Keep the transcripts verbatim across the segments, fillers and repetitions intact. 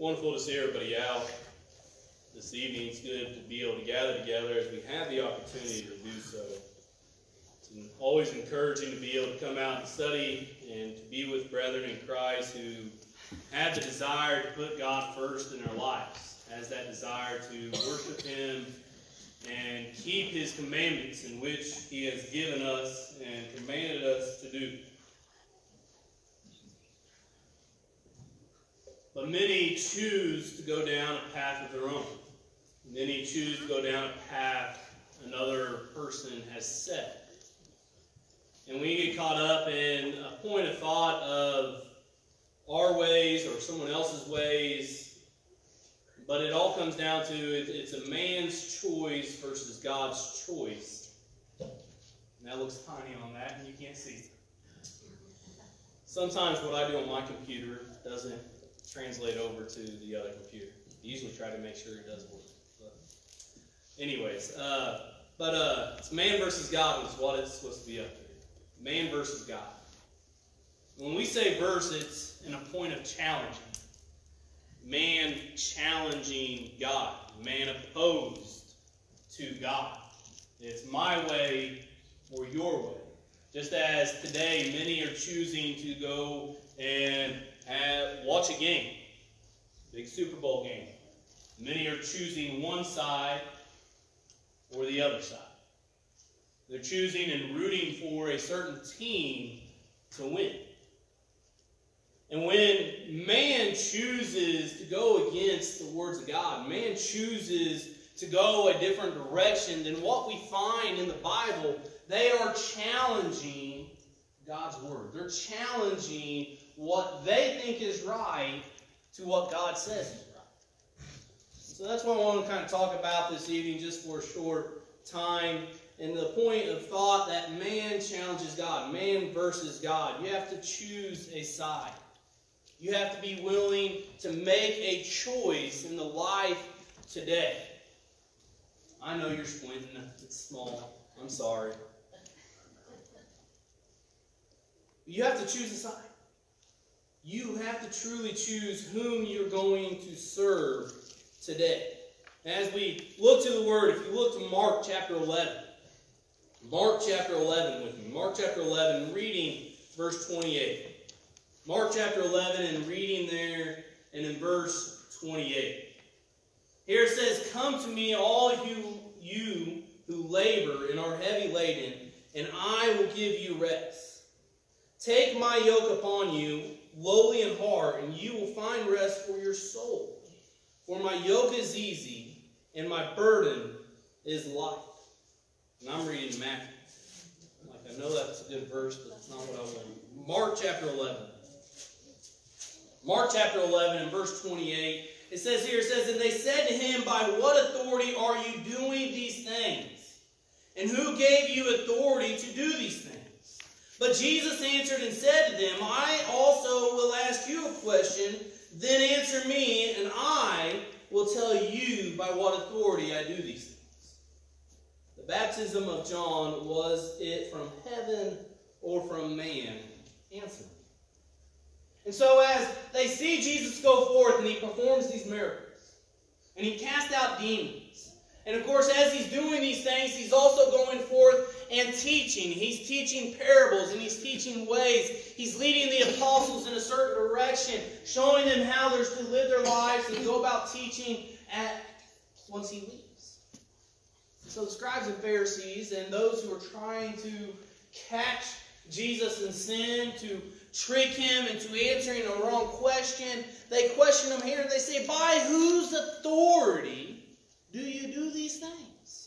wonderful to see everybody out this evening. It's good to be able to gather together as we have the opportunity to do so. It's always encouraging to be able to come out and study and to be with brethren in Christ who have the desire to put God first in their lives, has that desire to worship Him and keep His commandments in which He has given us and commanded us to do. But many choose to go down a path of their own. Many choose to go down a path another person has set. And we get caught up in a point of thought of our ways or someone else's ways. But it all comes down to it, it's a man's choice versus God's choice. And that looks tiny on that, and you can't see it. Sometimes what I do on my computer doesn't translate over to the other computer. I usually try to make sure it does work. But anyways, uh, but uh, it's man versus God is what it's supposed to be up there. Man versus God. When we say verse, it's in a point of challenging. Man challenging God. Man opposed to God. It's my way or your way. Just as today many are choosing to go and have, watch a game. Big Super Bowl game. Many are choosing one side or the other side. They're choosing and rooting for a certain team to win. And when man chooses to go against the words of God, man chooses to go a different direction than what we find in the Bible, they are challenging God's word. They're challenging what they think is right to what God says is right. So that's what I want to kind of talk about this evening just for a short time. And the point of thought that man challenges God, man versus God. You have to choose a side. You have to be willing to make a choice in the life today. I know you're squinting. It's small. I'm sorry. You have to choose a side. You have to truly choose whom you're going to serve today. As we look to the Word, if you look to Mark chapter eleven. Mark chapter eleven with me. Mark chapter eleven, reading verse twenty-eight. Mark chapter eleven and reading there and in verse twenty-eight. Here it says, "Come to me, all you, you who labor and are heavy laden, and I will give you rest. Take my yoke upon you, lowly in heart, and you will find rest for your soul. For my yoke is easy, and my burden is light." And I'm reading Matthew. Like, I know that's a good verse, but it's not what I want. Mark chapter eleven. Mark chapter eleven and verse twenty-eight. It says here, it says, "And they said to him, By what authority are you doing these things? And who gave you authority to do these things? But Jesus answered and said to them, I also will ask you a question, then answer me, and I will tell you by what authority I do these things. The baptism of John, was it from heaven or from man? Answer me." And so as they see Jesus go forth and he performs these miracles, and he casts out demons, and of course as he's doing these things, he's also going forth and teaching. He's teaching parables and he's teaching ways. He's leading the apostles in a certain direction, showing them how they're to live their lives and go about teaching at once he leaves. So the scribes and Pharisees and those who are trying to catch Jesus in sin, to trick him into answering a wrong question, they question him here and they say, "By whose authority do you do these things?"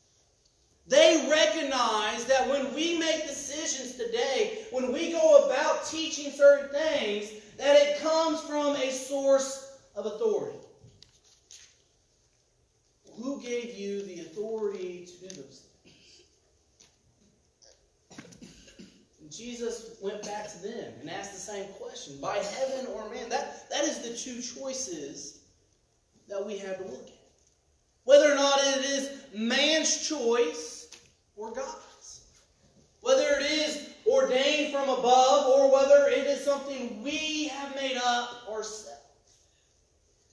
They recognize that when we make decisions today, when we go about teaching certain things, that it comes from a source of authority. Who gave you the authority to do those things? And Jesus went back to them and asked the same question. By heaven or man? That, that is the two choices that we have to look at. Whether or not it is man's choice or God's. Whether it is ordained from above or whether it is something we have made up ourselves.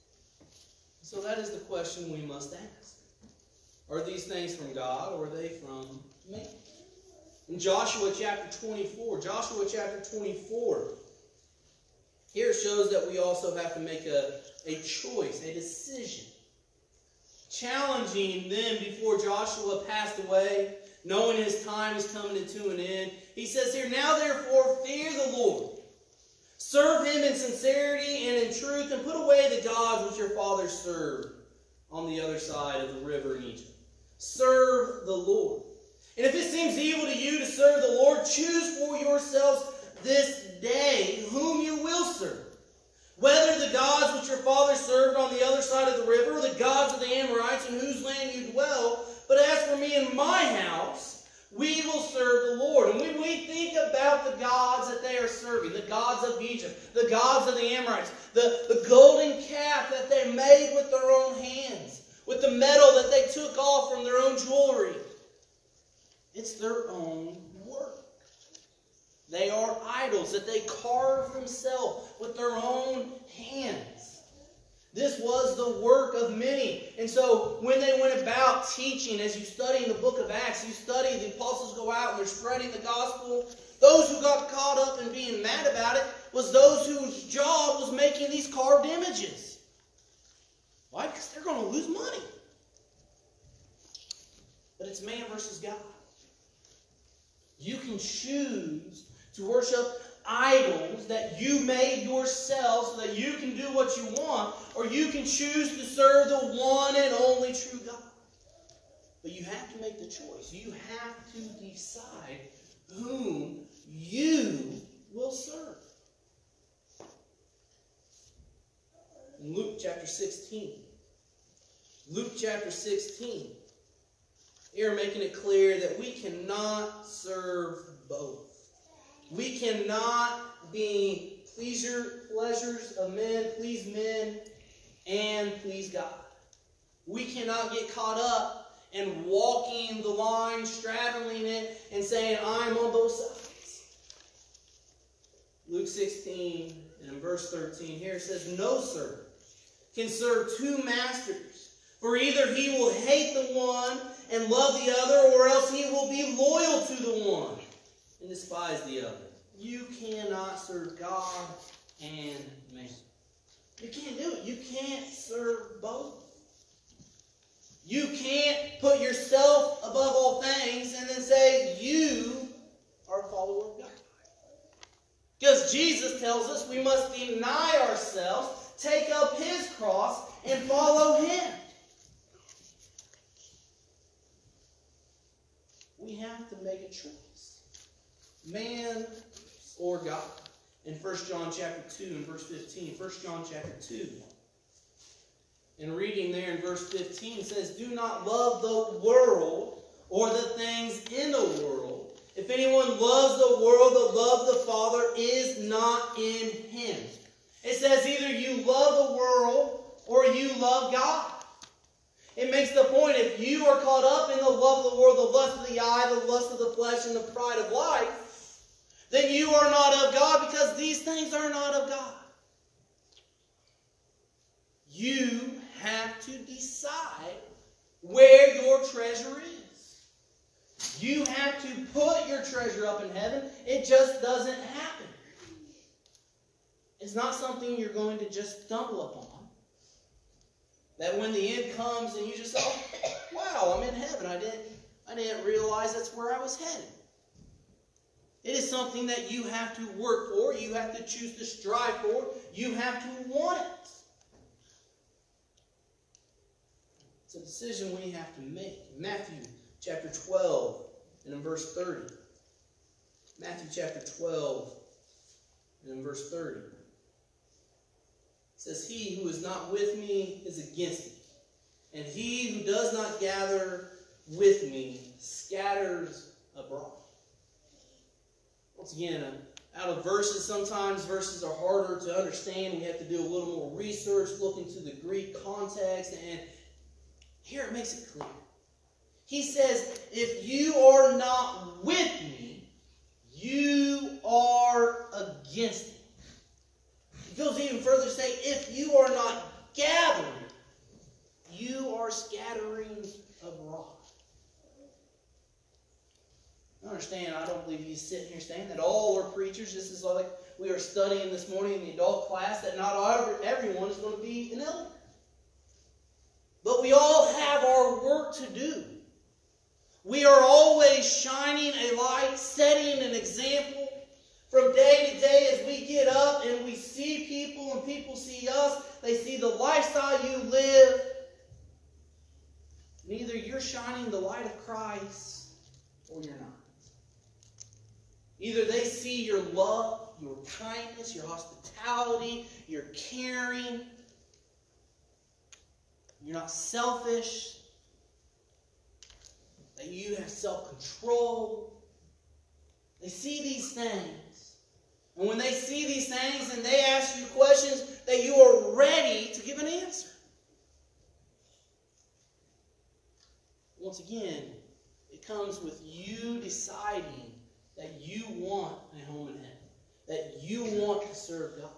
So that is the question we must ask. Are these things from God, or are they from man? In Joshua chapter twenty-four, Joshua chapter twenty-four, here shows that we also have to make a, a choice, a decision. Challenging them before Joshua passed away, knowing his time is coming to an end. He says here, now therefore fear the Lord. Serve him in sincerity and in truth, and put away the gods which your fathers served on the other side of the river in Egypt. Serve the Lord. And if it seems evil to you to serve the Lord, choose for yourselves this day whom you will serve. Whether the gods which your fathers served on the other side of the river, or the gods of the Amorites in whose land you dwell. But as for me and my house, we will serve the Lord. And when we think about the gods that they are serving, the gods of Egypt, the gods of the Amorites, the, the golden calf that they made with their own hands, with the metal that they took off from their own jewelry, it's their own work. They are idols that they carved themselves with their own hands. This was the work of many. And so when they went about teaching, as you study in the book of Acts, you study the apostles go out and they're spreading the gospel. Those who got caught up in being mad about it was those whose job was making these carved images. Why? Because they're going to lose money. But it's man versus God. You can choose to worship idols that you made yourself so that you can do what you want, or you can choose to serve the one and only true God. But you have to make the choice. You have to decide whom you will serve. In Luke chapter sixteen. Luke chapter sixteen. Here making it clear that we cannot serve both. We cannot be pleasure, pleasures of men, please men, and please God. We cannot get caught up in walking the line, straddling it, and saying, I'm on both sides. Luke sixteen, and in verse thirteen, here it says, no servant can serve two masters, for either he will hate the one and love the other, or else he will be loyal to the one and despise the other. You cannot serve God and man. You can't do it. You can't serve both. You can't put yourself above all things and then say you are a follower of God. Because Jesus tells us we must deny ourselves, take up his cross, and follow him. We have to make a choice. Man or God. In First John chapter two and verse fifteen. First John chapter two. And reading there in verse fifteen, it says, do not love the world or the things in the world. If anyone loves the world, the love of the Father is not in him. It says either you love the world or you love God. It makes the point, if you are caught up in the love of the world, the lust of the eye, the lust of the flesh, and the pride of life, then you are not of God, because these things are not of God. You have to decide where your treasure is. You have to put your treasure up in heaven. It just doesn't happen. It's not something you're going to just stumble upon. That when the end comes and you just say, oh, wow, I'm in heaven. I didn't, I didn't realize that's where I was headed. It is something that you have to work for. You have to choose to strive for. You have to want it. It's a decision we have to make. Matthew chapter twelve and in verse thirty. Matthew chapter twelve and in verse thirty. It says, he who is not with me is against me, and he who does not gather with me scatters abroad. Once again, out of verses, sometimes verses are harder to understand. We have to do a little more research, look into the Greek context, and here it makes it clear. He says, if you are not with me, you are against me. He goes even further to say, if you are not gathering understand. I don't believe he's sitting here saying that all are preachers. This is like we are studying this morning in the adult class, that not all, everyone is going to be an elder. But we all have our work to do. We are always shining a light, setting an example from day to day as we get up and we see people and people see us. They see the lifestyle you live. And either you're shining the light of Christ or you're not. Either they see your love, your kindness, your hospitality, your caring. You're not selfish. That you have self-control. They see these things. And when they see these things and they ask you questions, that you are ready to give an answer. Once again, it comes with you deciding that you want a home in heaven. That you want to serve God.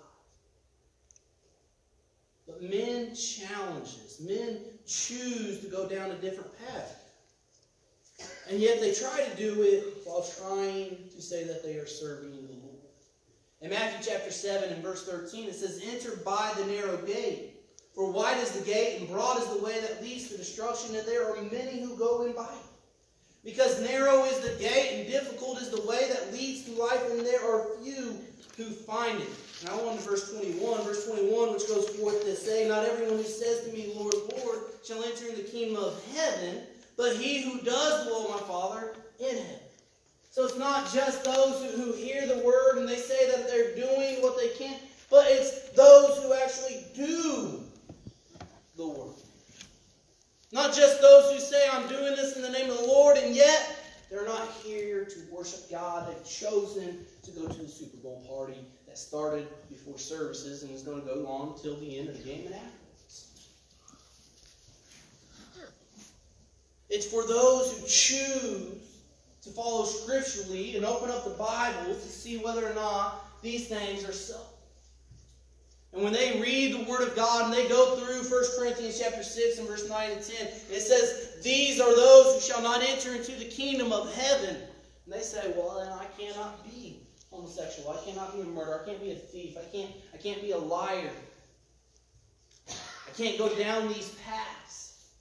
But men challenge us. Men choose to go down a different path. And yet they try to do it while trying to say that they are serving the Lord. In Matthew chapter seven and verse thirteen, it says, "Enter by the narrow gate. For wide is the gate and broad is the way that leads to destruction, and there are many who go in by it. Because narrow is the gate and difficult is the way that leads to life, and there are few who find it." Now on to verse twenty-one. Verse twenty-one, which goes forth to say, "Not everyone who says to me, Lord, Lord, shall enter in the kingdom of heaven, but he who does the will of my Father in heaven." So it's not just those who, who hear the word and they say that they're doing what they can, but it's those who actually do the work. Not just those who say, "I'm doing this in the name of the Lord," and yet they're not here to worship God. They've chosen to go to the Super Bowl party that started before services and is going to go on until the end of the game and afterwards. It's for those who choose to follow scripturally and open up the Bible to see whether or not these things are so. And when they read the Word of God and they go through First Corinthians chapter six and verse nine and ten, it says, "These are those who shall not enter into the kingdom of heaven." And they say, "Well, then I cannot be homosexual. I cannot be a murderer. I can't be a thief. I can't, I can't be a liar. I can't go down these paths."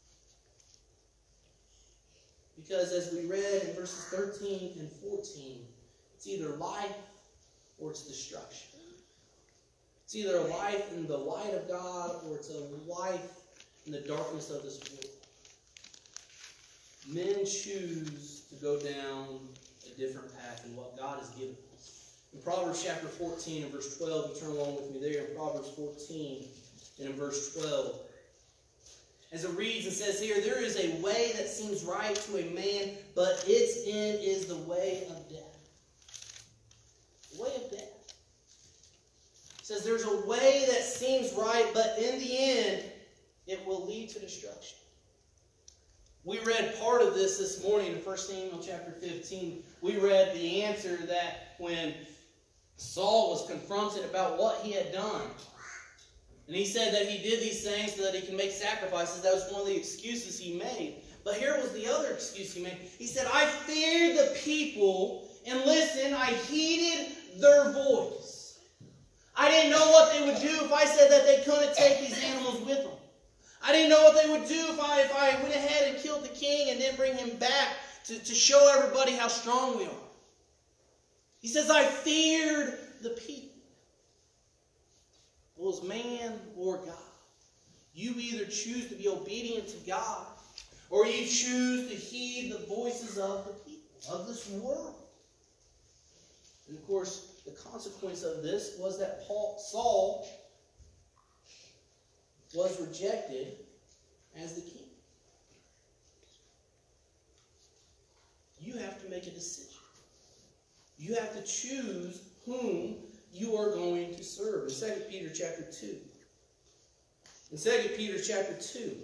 Because as we read in verses thirteen and fourteen, it's either life or it's destruction. It's either a life in the light of God or it's a life in the darkness of this world. Men choose to go down a different path than what God has given us. In Proverbs chapter fourteen and verse twelve, you turn along with me there in Proverbs fourteen and in verse twelve. As it reads and says here, "There is a way that seems right to a man, but its end is the way of death." The way of death. It says there's a way that seems right, but in the end, it will lead to destruction. We read part of this this morning in First Samuel chapter fifteen. We read the answer that when Saul was confronted about what he had done, and he said that he did these things so that he can make sacrifices. That was one of the excuses he made. But here was the other excuse he made. He said, "I feared the people, and listen, I heeded their voice." I didn't know what they would do if I said that they couldn't take these animals with them. I didn't know what they would do if I, if I went ahead and killed the king and then bring him back to, to show everybody how strong we are. He says, "I feared the people." Well, as man or God, you either choose to be obedient to God or you choose to heed the voices of the people, of this world. And of course, the consequence of this was that Paul, Saul was rejected as the king. You have to make a decision. You have to choose whom you are going to serve. In Second Peter chapter two. In Second Peter chapter two,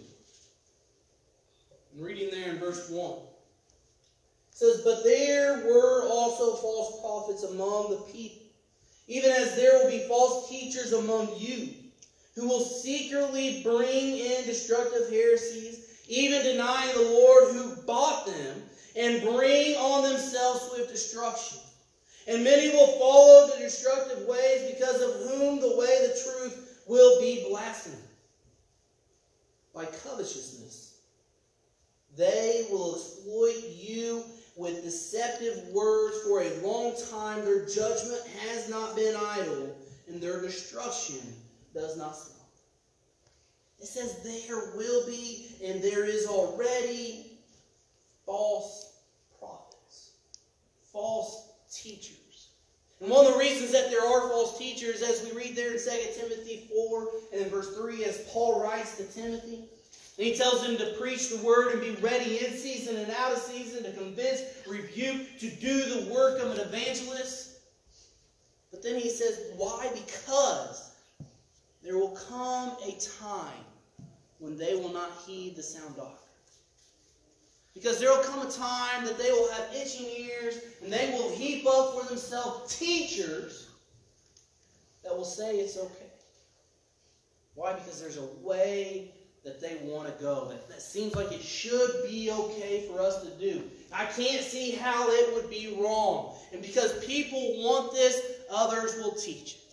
I'm reading there in verse one. It says, "But there were also false prophets among the people, even as there will be false teachers among you, who will secretly bring in destructive heresies, even denying the Lord who bought them, and bring on themselves swift destruction. And many will follow the destructive ways, because of whom the way of the truth will be blasphemed. By covetousness, they will exploit you with deceptive words for a long time. Their judgment has not been idle, and their destruction does not stop. It says there will be, and there is already, false prophets, false teachers. And one of the reasons that there are false teachers, as we read there in Second Timothy four and in verse three, as Paul writes to Timothy, and he tells him to preach the word and be ready in season and out of season, to convince, rebuke, to do the work of an evangelist. But then he says, why? Because there will come a time when they will not heed the sound doctrine. Because there will come a time that they will have itching ears, and they will heap up for themselves teachers that will say it's okay. Why? Because there's a way that they want to go. That, that seems like it should be okay for us to do. I can't see how it would be wrong. And because people want this, others will teach it.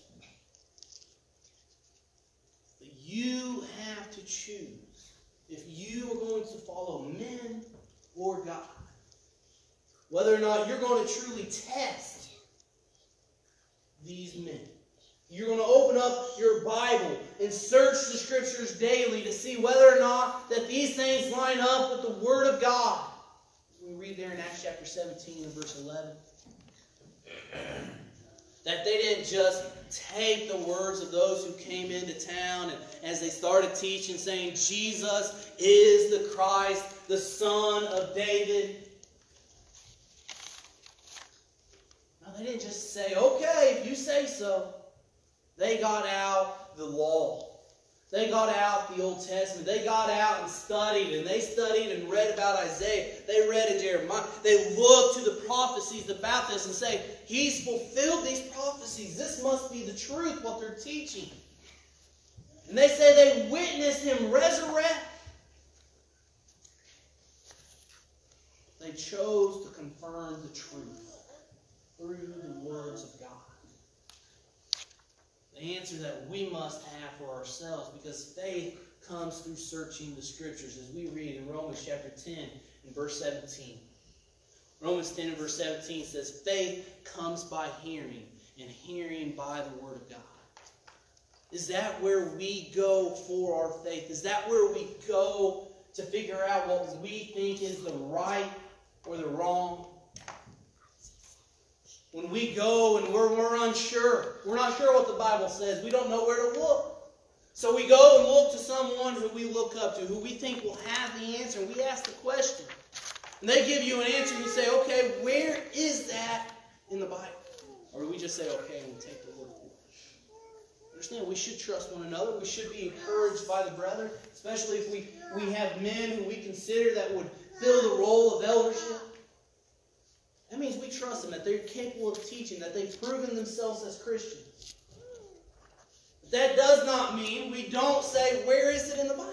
But you have to choose if you are going to follow men or God. Whether or not you're going to truly test these men. You're going to open up your Bible and search the Scriptures daily to see whether or not that these things line up with the Word of God. We read there in Acts chapter seventeen and verse eleven. That they didn't just take the words of those who came into town and as they started teaching, saying, Jesus is the Christ, the Son of David. No, they didn't just say, okay, if you say so. They got out the law. They got out the Old Testament. They got out and studied, and they studied and read about Isaiah. They read in Jeremiah. They looked to the prophecies about this and say, he's fulfilled these prophecies. This must be the truth, what they're teaching. And they say they witnessed him resurrect. They chose to confirm the truth through the words of God. The answer that we must have for ourselves, because faith comes through searching the Scriptures, as we read in Romans chapter ten and verse seventeen. Romans ten and verse seventeen says, faith comes by hearing, and hearing by the Word of God. Is that where we go for our faith? Is that where we go to figure out what we think is the right or the wrong? When we go and we're, we're unsure, we're not sure what the Bible says, we don't know where to look. So we go and look to someone who we look up to, who we think will have the answer, and we ask the question. And they give you an answer, and you say, okay, where is that in the Bible? Or do we just say, okay, and we take the word for it? Understand, we should trust one another. We should be encouraged by the brethren, especially if we, we have men who we consider that would fill the role of eldership. That means we trust them, that they're capable of teaching, that they've proven themselves as Christians. But that does not mean we don't say, where is it in the Bible?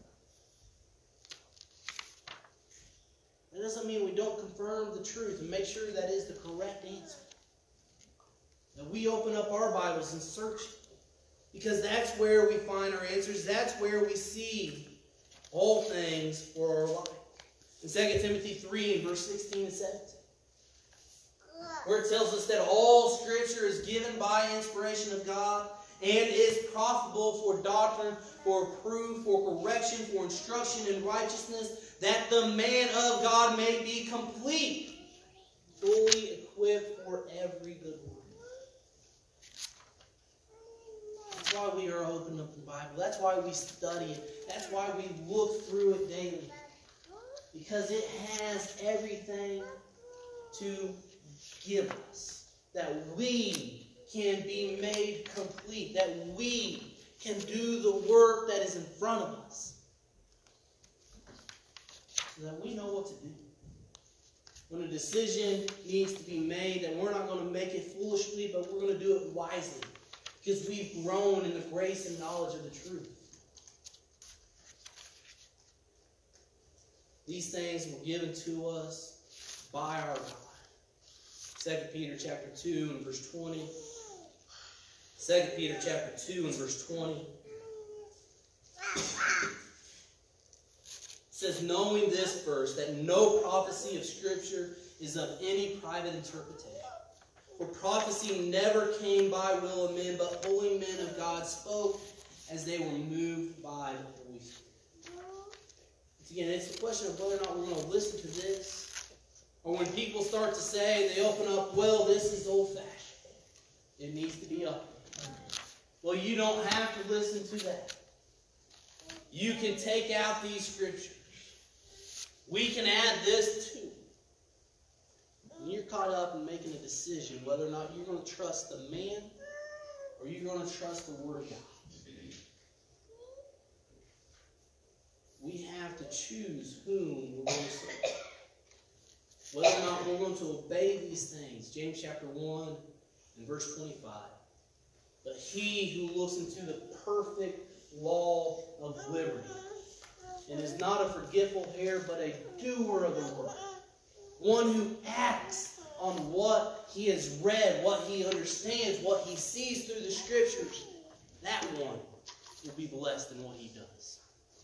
That doesn't mean we don't confirm the truth and make sure that is the correct answer. That we open up our Bibles and search it. Because that's where we find our answers. That's where we see all things for our life. In Second Timothy three, verse sixteen and seventeen. Where it tells us that all Scripture is given by inspiration of God and is profitable for doctrine, for reproof, for correction, for instruction in righteousness, that the man of God may be complete, fully equipped for every good work. That's why we are opening up the Bible. That's why we study it. That's why we look through it daily. Because it has everything to give us, that we can be made complete, that we can do the work that is in front of us, so that we know what to do. When a decision needs to be made, that we're not going to make it foolishly, but we're going to do it wisely, because we've grown in the grace and knowledge of the truth. These things were given to us Second Peter chapter two and verse twenty. Second Peter chapter two and verse twenty. It says, knowing this first, that no prophecy of Scripture is of any private interpretation. For prophecy never came by will of men, but holy men of God spoke as they were moved by the Holy Spirit. Once again, it's a question of whether or not we're going to listen to this. Or when people start to say, they open up, well, this is old-fashioned. It needs to be up. Well, you don't have to listen to that. You can take out these scriptures. We can add this too. And you're caught up in making a decision whether or not you're going to trust the man or you're going to trust the Word of God. We have to choose whom we're going to serve. Whether or not we're going to obey these things. James chapter one and verse twenty-five. But he who looks into the perfect law of liberty and is not a forgetful hearer, but a doer of the word, one who acts on what he has read, what he understands, what he sees through the Scriptures, that one will be blessed in what he does.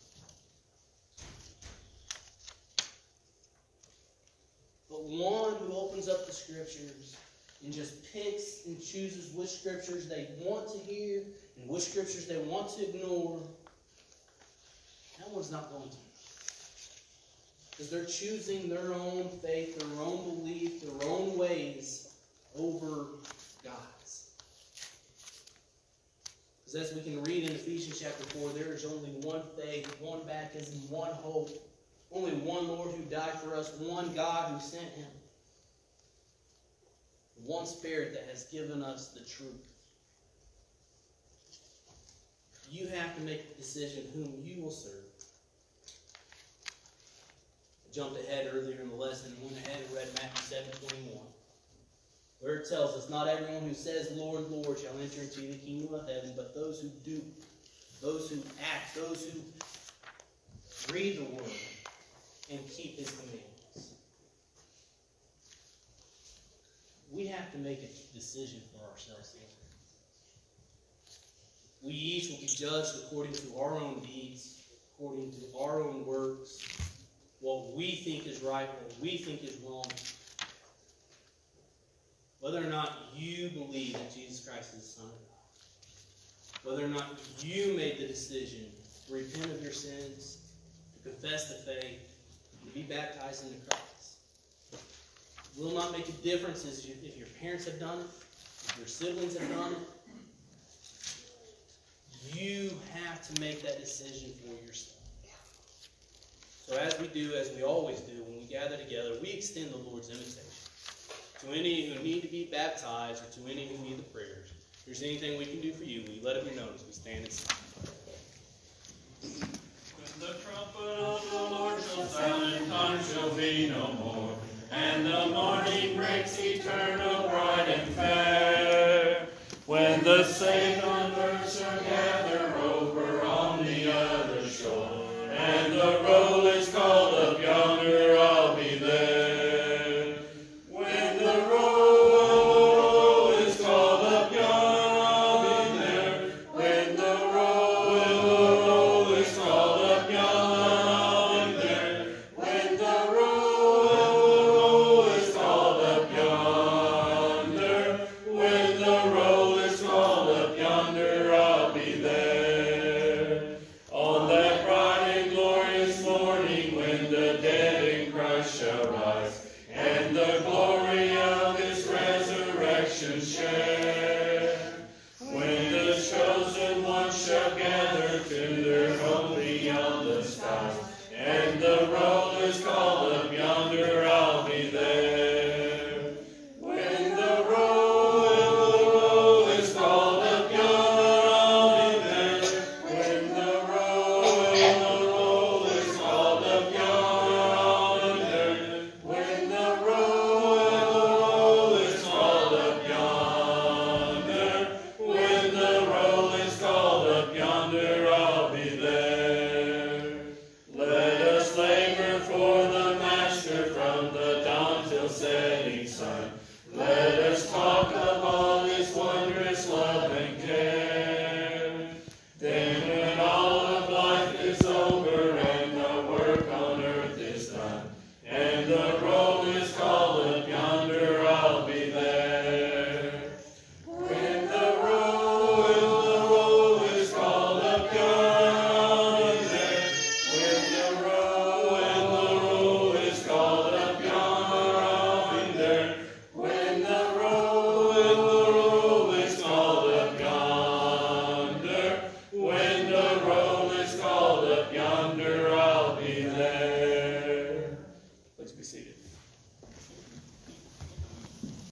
But one who opens up the Scriptures and just picks and chooses which Scriptures they want to hear and which Scriptures they want to ignore, that one's not going to. Because they're choosing their own faith, their own belief, their own ways over God's. Because as we can read in Ephesians chapter four, there is only one faith, one baptism, one hope, only one Lord who died for us, one God who sent him, one Spirit that has given us the truth. You have to make a decision whom you will serve. I jumped ahead earlier in the lesson and went ahead and read Matthew seven twenty-one, where it tells us, not everyone who says, Lord, Lord, shall enter into the kingdom of heaven, but those who do, those who act, those who read the Word and keep His commandments. We have to make a decision for ourselves here. We each will be judged according to our own deeds, according to our own works, what we think is right, what we think is wrong. Whether or not you believe that Jesus Christ is the Son of God. Whether or not you made the decision to repent of your sins, to confess the faith, to be baptized into Christ. It will not make a difference if your parents have done it, if your siblings have done it. You have to make that decision for yourself. So as we do, as we always do, when we gather together, we extend the Lord's invitation. To any who need to be baptized, or to any who need the prayers. If there's anything we can do for you, we let it be known as we stand and sing. When the trumpet of the Lord shall sound, and time shall be no more, and the morning breaks eternal, bright and fair. When the saved on earth shall gather over on the other shore, and the roll is called up yonder, I'll be there. When the roll is called up yonder, I'll be there. When the roll is called up yonder, I'll be there. When the roll is called up yonder, when the roll is called up yonder, I'll be there. On that bright and glorious morning, when the dead in Christ shall rise, and the glory of His resurrection share. When the chosen ones shall gather to their home beyond the skies, and the roll is called up yonder, I'll be there. When the roll is called up yonder, I'll be there. When the roll is called up yonder, I'll be there. When the roll is called up yonder, when the roll is called up yonder, I'll be there. Let us labor for the Master from the dawn till setting sun, Let us talk of all His wondrous love and